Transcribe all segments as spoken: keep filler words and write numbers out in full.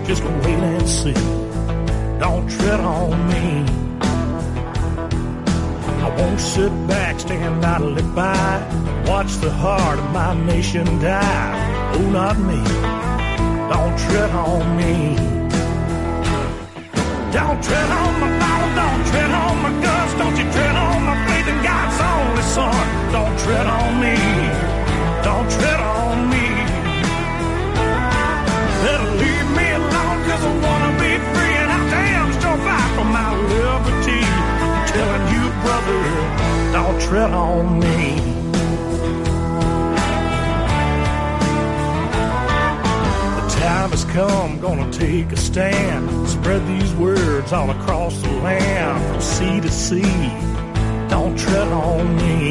just wait and see. Don't tread on me. I won't sit back, stand idly by, watch the heart of my nation die. Oh, not me. Don't tread on me. Don't tread on my Bible, don't tread on my guns, don't you tread on my faith in God's only Son. Don't tread on me. Don't tread on me. Better leave me alone, cause I wanna be free, and I damn sure fight for my liberty. I'm telling you, brother, don't tread on me. The time has come, gonna take a stand, spread these words all across the land, from sea to sea. Don't tread on me.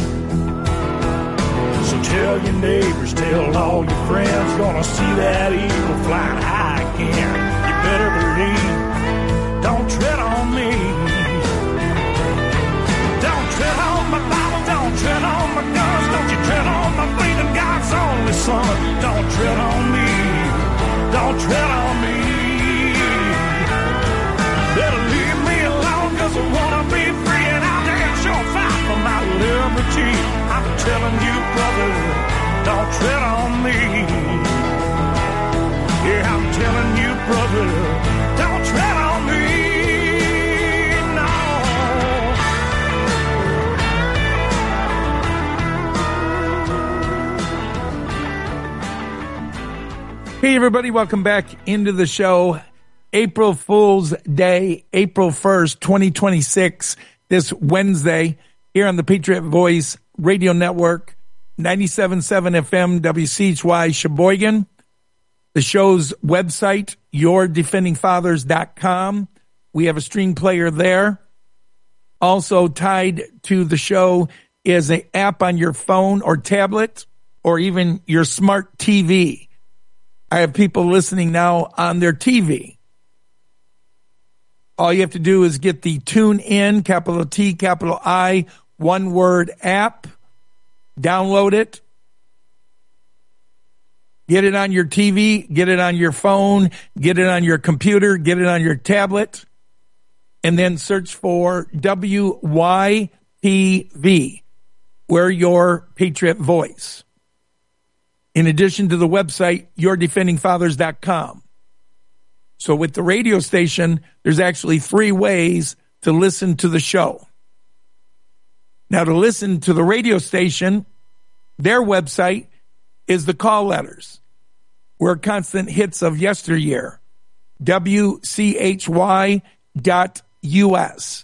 So tell your neighbors, tell all your friends, gonna see that eagle flying high again. You better believe, don't tread on me. Don't tread on my Bible, don't tread on my guns, don't you tread on my faith in God's only Son. Don't tread on me, don't tread on me. Better leave me alone, cause I wanna be free, and I'll damn sure fight for my liberty. I'm telling you, brother, don't tread on me. Yeah, I'm telling you, brother, don't tread on me. No. Hey, everybody, welcome back into the show. April Fool's Day, April first, twenty twenty-six, this Wednesday, here on the Patriot Voice Radio Network, ninety-seven point seven F M, W C H Y, Sheboygan. The show's website, your defending fathers dot com. We have a stream player there. Also tied to the show is an app on your phone or tablet or even your smart T V. I have people listening now on their T V. All you have to do is get the TuneIn, capital T, capital I, one word app, download it, get it on your T V, get it on your phone, get it on your computer, get it on your tablet, and then search for W Y P V. We're your Patriot Voice. In addition to the website, your defending fathers dot com. So with the radio station, there's actually three ways to listen to the show. Now, to listen to the radio station, their website is the call letters. We're constant hits of yesteryear. W C H Y dot U S.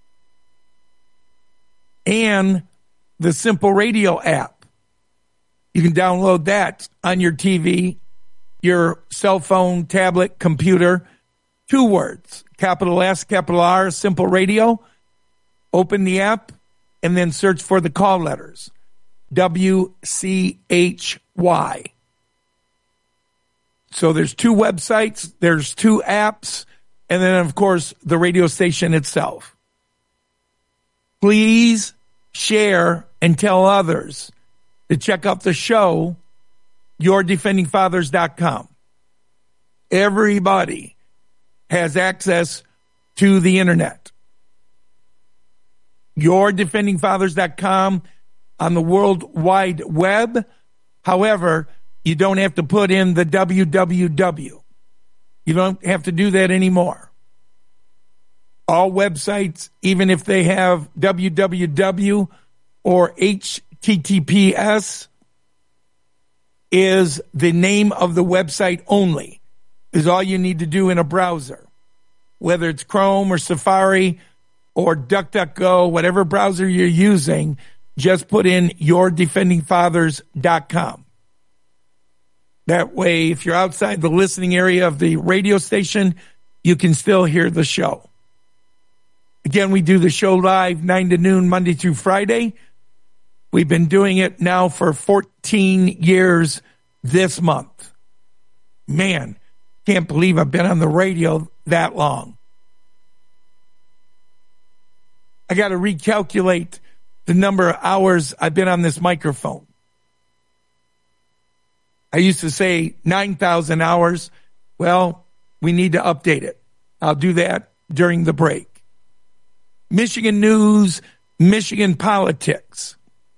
And the Simple Radio app. You can download that on your T V, your cell phone, tablet, computer. Two words, capital S, capital R, Simple Radio. Open the app and then search for the call letters. W C H Y. So there's two websites, there's two apps, and then, of course, the radio station itself. Please share and tell others to check out the show, your defending fathers dot com. Everybody has access to the internet. your defending fathers dot com on the World Wide Web. However, you don't have to put in the W W W. You don't have to do that anymore. All websites, even if they have W W W or H T T P S, is the name of the website only, is all you need to do in a browser. Whether it's Chrome or Safari or DuckDuckGo, whatever browser you're using, just put in your defending fathers dot com. That way, if you're outside the listening area of the radio station, you can still hear the show. Again, we do the show live nine to noon, Monday through Friday. We've been doing it now for fourteen years this month. Man, can't believe I've been on the radio that long. I got to recalculate the number of hours I've been on this microphone. I used to say nine thousand hours. Well, we need to update it. I'll do that during the break. Michigan news, Michigan politics.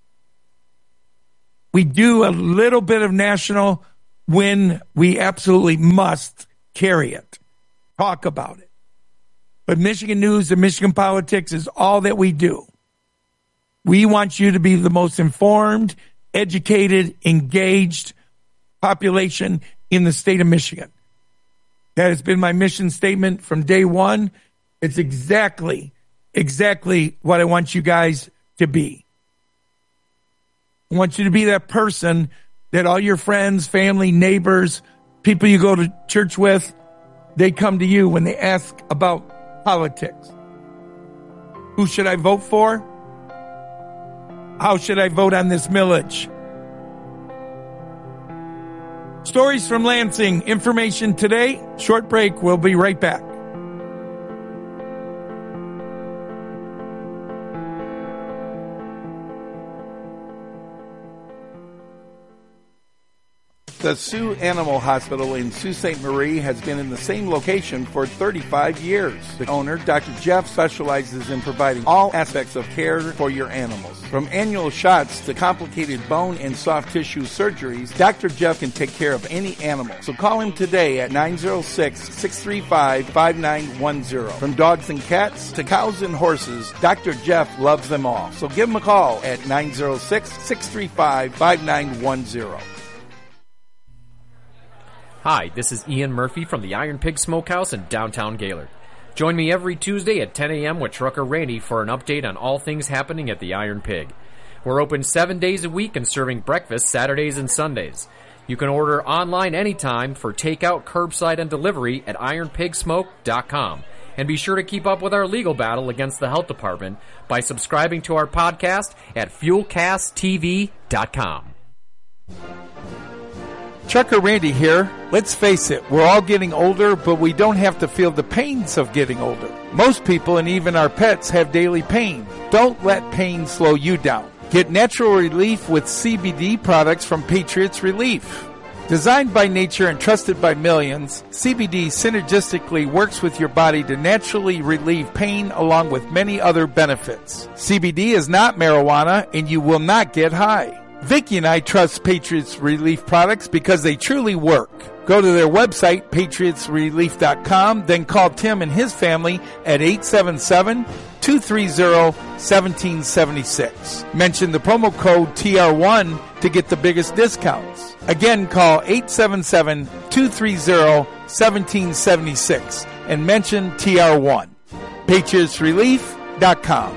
We do a little bit of national when we absolutely must carry it, talk about it. But Michigan news and Michigan politics is all that we do. We want you to be the most informed, educated, engaged population in the state of Michigan. That has been my mission statement from day one. It's exactly, exactly what I want you guys to be. I want you to be that person that all your friends, family, neighbors, people you go to church with, they come to you when they ask about politics. Who should I vote for? How should I vote on this millage? Stories from Lansing, information today. Short break. We'll be right back. The Sioux Animal Hospital in Sault Ste. Marie has been in the same location for thirty-five years. The owner, Doctor Jeff, specializes in providing all aspects of care for your animals. From annual shots to complicated bone and soft tissue surgeries, Doctor Jeff can take care of any animal. So call him today at nine oh six, six three five, five nine one zero. From dogs and cats to cows and horses, Doctor Jeff loves them all. So give him a call at nine oh six, six three five, five nine one zero. Hi, this is Ian Murphy from the Iron Pig Smokehouse in downtown Gaylord. Join me every Tuesday at ten a.m. with Trucker Randy for an update on all things happening at the Iron Pig. We're open seven days a week and serving breakfast Saturdays and Sundays. You can order online anytime for takeout, curbside, and delivery at iron pig smoke dot com. And be sure to keep up with our legal battle against the health department by subscribing to our podcast at fuel cast t v dot com. Trucker Randy here. Let's face it, we're all getting older, but we don't have to feel the pains of getting older. Most people and even our pets have daily pain. Don't let pain slow you down. Get natural relief with C B D products from Patriots Relief. Designed by nature and trusted by millions, C B D synergistically works with your body to naturally relieve pain along with many other benefits. C B D is not marijuana and you will not get high. Vicki and I trust Patriots Relief products because they truly work. Go to their website, patriots relief dot com, then call Tim and his family at eight seven seven, two three zero, one seven seven six. Mention the promo code T R one to get the biggest discounts. Again, call eight seven seven, two three zero, one seven seven six and mention T R one. patriots relief dot com.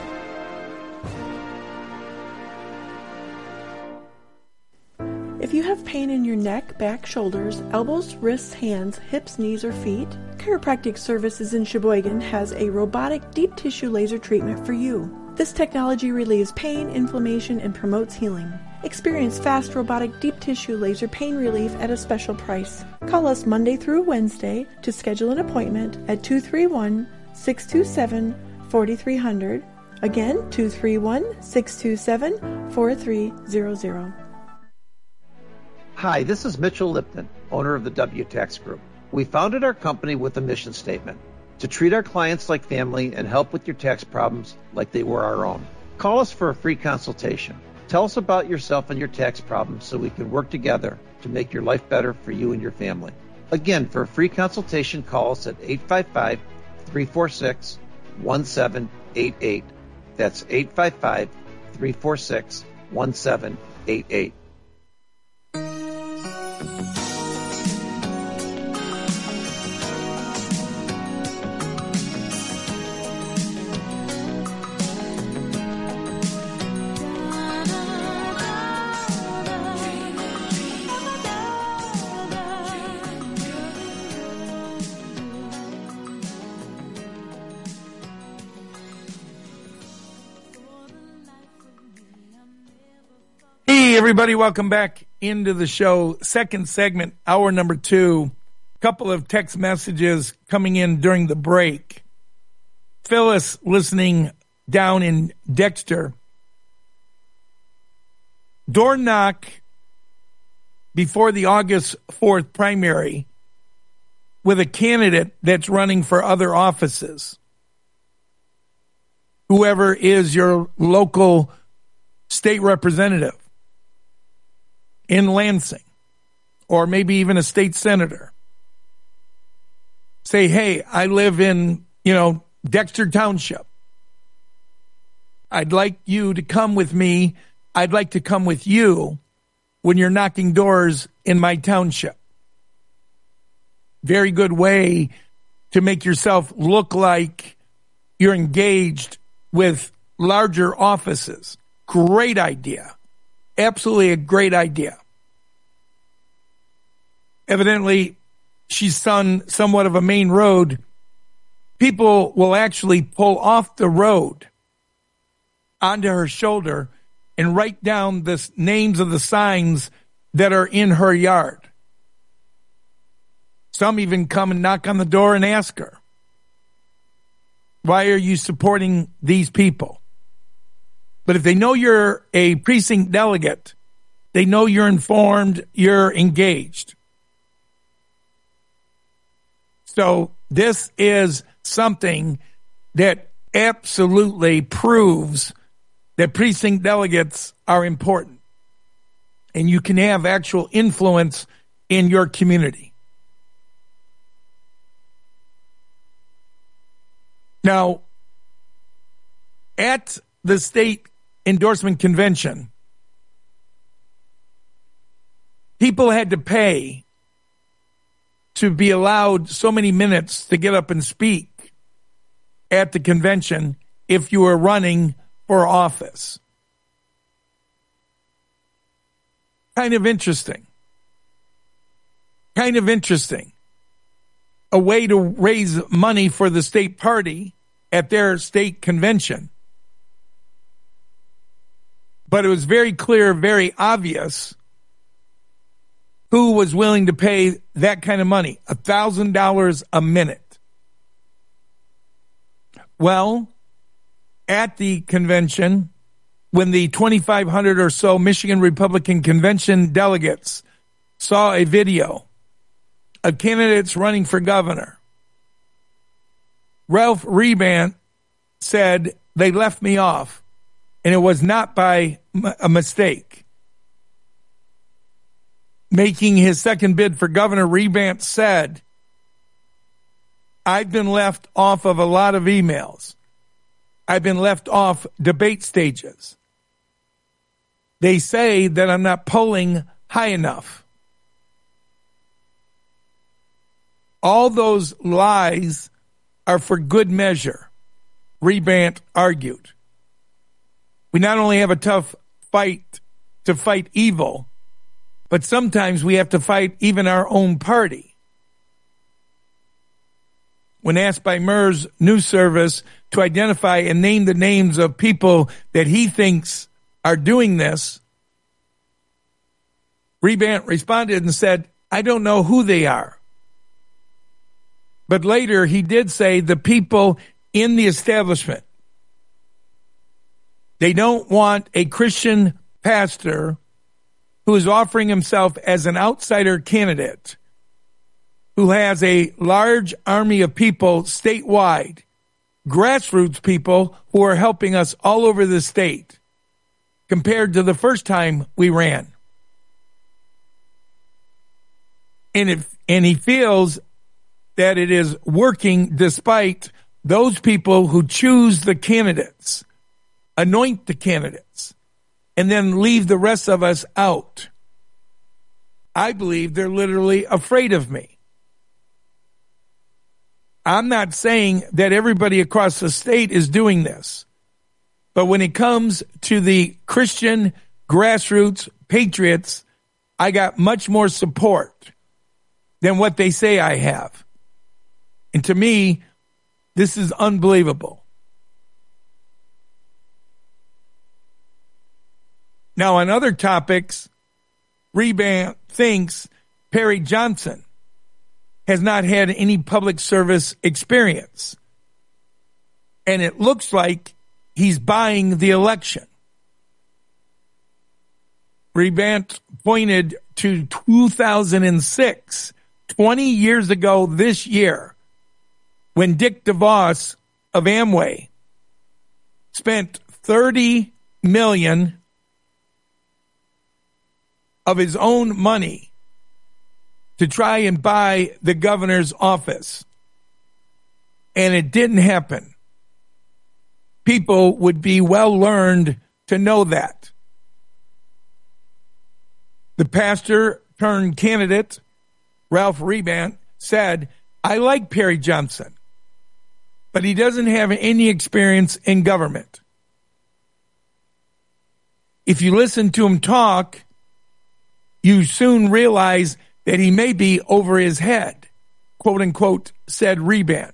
If you have pain in your neck, back, shoulders, elbows, wrists, hands, hips, knees, or feet, Chiropractic Services in Sheboygan has a robotic deep tissue laser treatment for you. This technology relieves pain, inflammation, and promotes healing. Experience fast robotic deep tissue laser pain relief at a special price. Call us Monday through Wednesday to schedule an appointment at two three one, six two seven, four three zero zero. Again, two three one, six two seven, four three zero zero. Hi, this is Mitchell Lipton, owner of the W Tax Group. We founded our company with a mission statement: to treat our clients like family and help with your tax problems like they were our own. Call us for a free consultation. Tell us about yourself and your tax problems so we can work together to make your life better for you and your family. Again, for a free consultation, call us at eight five five, three four six, one seven eight eight. That's eight five five, three four six, one seven eight eight. Everybody, welcome back into the show. Second segment, hour number two. Couple of text messages coming in during the break. Phyllis, listening down in Dexter. Door knock before the August fourth primary with a candidate that's running for other offices. Whoever is your local state representative in Lansing, or maybe even a state senator. Say, hey, I live in, you know, Dexter Township. I'd like you to come with me. I'd like to come with you when you're knocking doors in my township. Very good way to make yourself look like you're engaged with larger offices. Great idea. Absolutely a great idea. Evidently, she's on somewhat of a main road. People will actually pull off the road onto her shoulder and write down the names of the signs that are in her yard. Some even come and knock on the door and ask her, why are you supporting these people? But if they know you're a precinct delegate, they know you're informed, you're engaged. So this is something that absolutely proves that precinct delegates are important. And you can have actual influence in your community. Now, at the state endorsement convention, people had to pay to be allowed so many minutes to get up and speak at the convention if you were running for office. Kind of interesting. Kind of interesting. A way to raise money for the state party at their state convention. But it was very clear, very obvious who was willing to pay that kind of money, one thousand dollars a minute. Well, at the convention, when the twenty-five hundred or so Michigan Republican Convention delegates saw a video of candidates running for governor, Ralph Rebant said, they left me off, and it was not by a mistake. Making his second bid for governor, Rebant said, I've been left off of a lot of emails. I've been left off debate stages. They say that I'm not polling high enough. All those lies are for good measure, Rebant argued. We not only have a tough fight to fight evil, but sometimes we have to fight even our own party. When asked by MERS News Service to identify and name the names of people that he thinks are doing this, Rebant responded and said, I don't know who they are. But later he did say the people in the establishment. They don't want a Christian pastor who is offering himself as an outsider candidate, who has a large army of people statewide, grassroots people who are helping us all over the state, compared to the first time we ran. And if and he feels that it is working despite those people who choose the candidates, anoint the candidates, and then leave the rest of us out. I believe they're literally afraid of me. I'm not saying that everybody across the state is doing this, but when it comes to the Christian grassroots patriots, I got much more support than what they say I have. And to me, this is unbelievable. Now, on other topics, Rebant thinks Perry Johnson has not had any public service experience. And it looks like he's buying the election. Rebant pointed to two thousand six twenty years ago this year, when Dick DeVos of Amway spent thirty million dollars of his own money to try and buy the governor's office, and it didn't happen, people would be well learned to know that. The pastor turned candidate, Ralph Rebant, said, I like Perry Johnson, but he doesn't have any experience in government. If you listen to him talk, you soon realize that he may be over his head, quote unquote, said Rebant.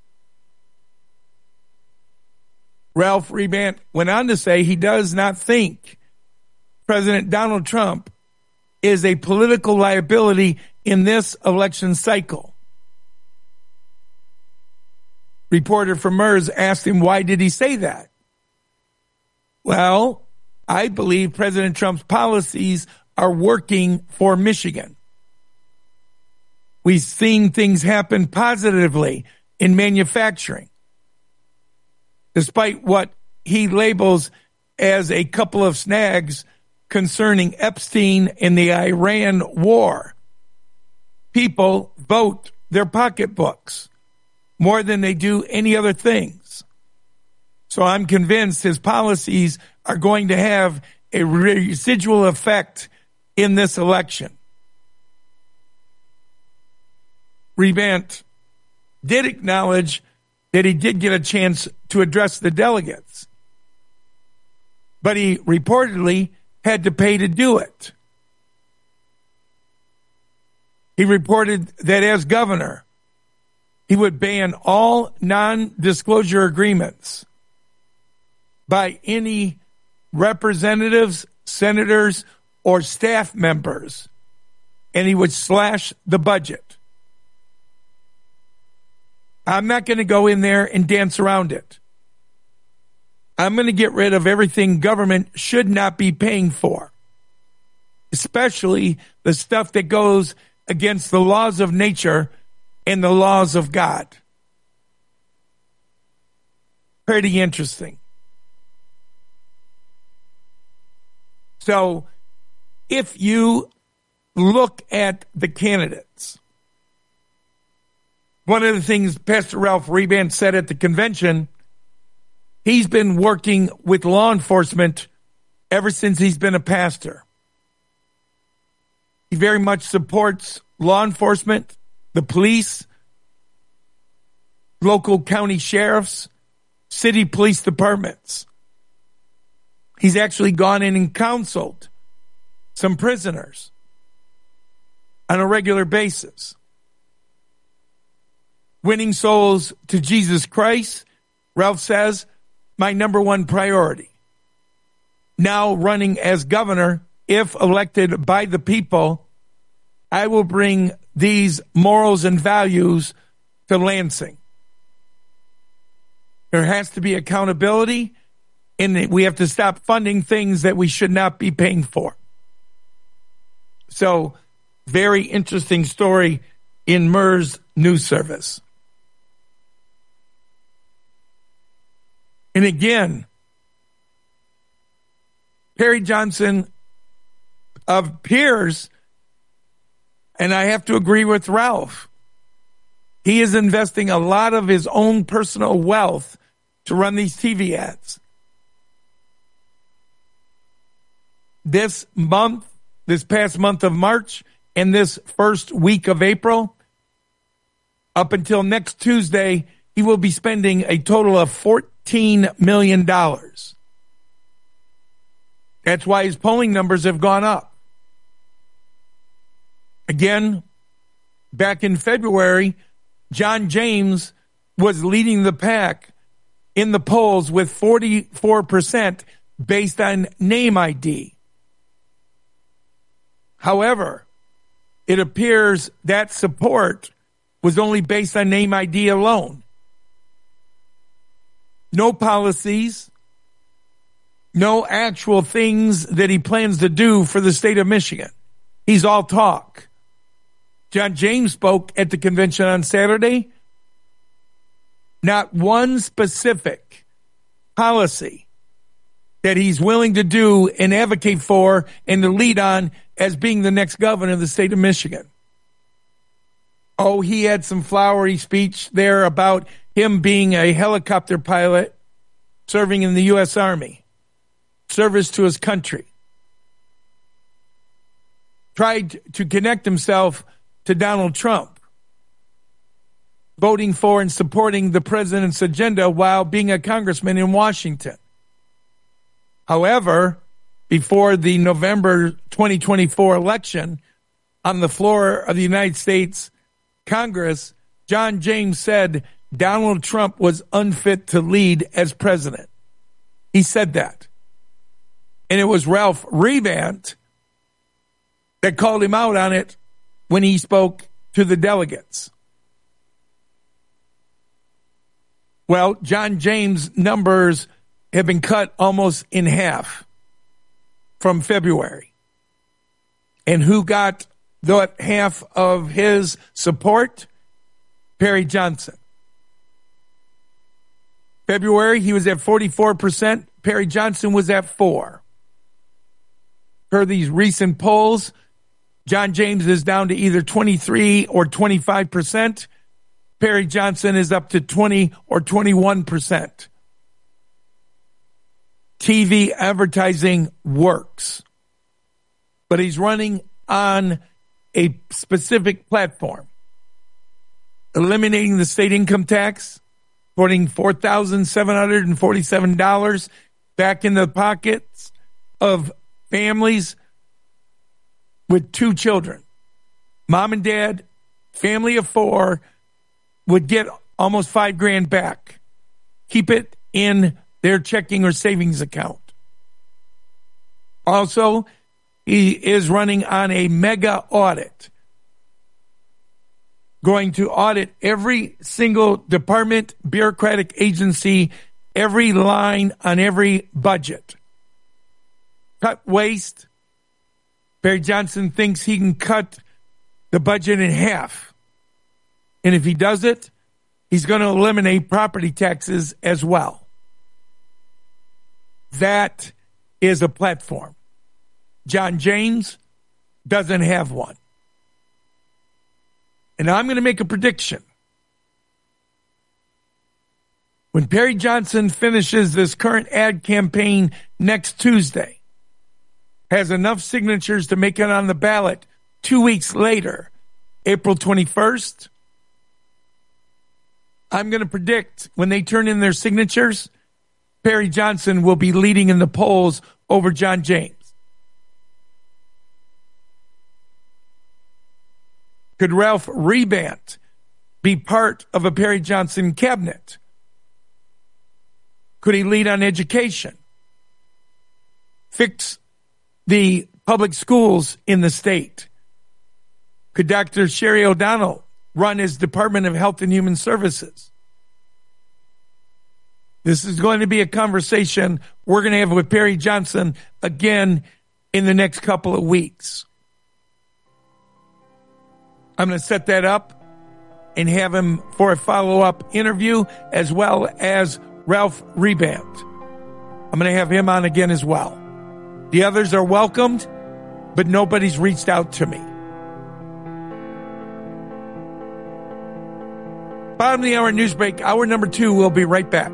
Ralph Rebant went on to say he does not think President Donald Trump is a political liability in this election cycle. Reporter from MERS asked him, why did he say that? Well, I believe President Trump's policies are working for Michigan. We've seen things happen positively in manufacturing, despite what he labels as a couple of snags concerning Epstein and the Iran war. People vote their pocketbooks more than they do any other things. So I'm convinced his policies are going to have a residual effect in this election. Rebant did acknowledge that he did get a chance to address the delegates, but he reportedly had to pay to do it. He reported that as governor, he would ban all non-disclosure agreements by any representatives, senators, or staff members, and he would slash the budget. I'm not going to go in there and dance around it. I'm going to get rid of everything government should not be paying for, especially the stuff that goes against the laws of nature and the laws of God. Pretty interesting. So, if you look at the candidates, one of the things Pastor Ralph Rebant said at the convention, he's been working with law enforcement ever since he's been a pastor. He very much supports law enforcement, the police, local county sheriffs, city police departments. He's actually gone in and counseled some prisoners on a regular basis. Winning souls to Jesus Christ, Ralph says, my number one priority. Now running as governor, if elected by the people, I will bring these morals and values to Lansing. There has to be accountability, and we have to stop funding things that we should not be paying for. So, very interesting story in MERS News Service. And again, Perry Johnson appears, and I have to agree with Ralph, he is investing a lot of his own personal wealth to run these T V ads. This month, this past month of March, and this first week of April, up until next Tuesday, he will be spending a total of fourteen million dollars. That's why his polling numbers have gone up. Again, back in February, John James was leading the pack in the polls with forty-four percent based on name I D. However, it appears that support was only based on name I D alone. No policies, no actual things that he plans to do for the state of Michigan. He's all talk. John James spoke at the convention on Saturday. Not one specific policy that he's willing to do and advocate for and to lead on as being the next governor of the state of Michigan. Oh, he had some flowery speech there about him being a helicopter pilot serving in the U S Army, service to his country. Tried to connect himself to Donald Trump, voting for and supporting the president's agenda while being a congressman in Washington. However, before the November twenty twenty-four election, on the floor of the United States Congress, John James said Donald Trump was unfit to lead as president. He said that. And it was Ralph Rebant that called him out on it when he spoke to the delegates. Well, John James' numbers have been cut almost in half from February. And who got that half of his support? Perry Johnson. February, he was at forty-four percent. Perry Johnson was at four. Per these recent polls, John James is down to either twenty-three or twenty-five percent. Perry Johnson is up to twenty or twenty-one percent. T V advertising works, but he's running on a specific platform, eliminating the state income tax, putting four thousand seven hundred forty-seven dollars back in the pockets of families with two children. Mom and dad, family of four, would get almost five grand back. Keep it in their checking or savings account. Also, he is running on a mega audit, going to audit every single department, bureaucratic agency, every line on every budget. Cut waste. Perry Johnson thinks he can cut the budget in half. And if he does it, he's going to eliminate property taxes as well. That is a platform. John James doesn't have one. And I'm going to make a prediction. When Perry Johnson finishes this current ad campaign next Tuesday, has enough signatures to make it on the ballot two weeks later, April twenty-first, I'm going to predict when they turn in their signatures, Perry Johnson will be leading in the polls over John James. Could Ralph Rebant be part of a Perry Johnson cabinet? Could he lead on education? Fix the public schools in the state? Could Doctor Sherry O'Donnell run his Department of Health and Human Services? This is going to be a conversation we're going to have with Perry Johnson again in the next couple of weeks. I'm going to set that up and have him for a follow-up interview, as well as Ralph Rebant. I'm going to have him on again as well. The others are welcomed, but nobody's reached out to me. Bottom of the hour news break, hour number two. We'll be right back.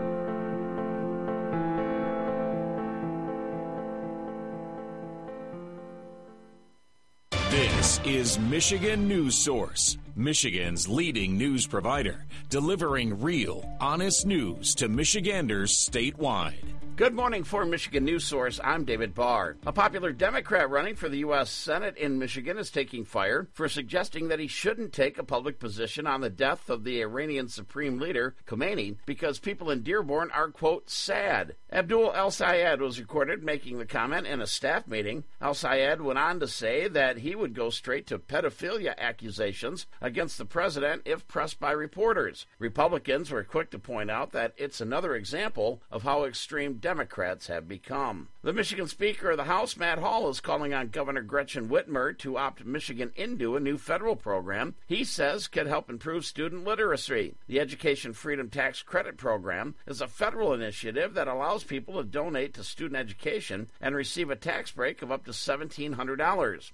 This is Michigan News Source, Michigan's leading news provider, delivering real, honest news to Michiganders statewide. Good morning for Michigan News Source. I'm David Barr. A popular Democrat running for the U S Senate in Michigan is taking fire for suggesting that he shouldn't take a public position on the death of the Iranian Supreme Leader, Khomeini, because people in Dearborn are, quote, sad. Abdul El-Sayed was recorded making the comment in a staff meeting. El-Sayed went on to say that he would go straight to pedophilia accusations against the president if pressed by reporters. Republicans were quick to point out that it's another example of how extreme Democrats Democrats have become. The Michigan Speaker of the House, Matt Hall, is calling on Governor Gretchen Whitmer to opt Michigan into a new federal program he says could help improve student literacy. The Education Freedom Tax Credit Program is a federal initiative that allows people to donate to student education and receive a tax break of up to seventeen hundred dollars.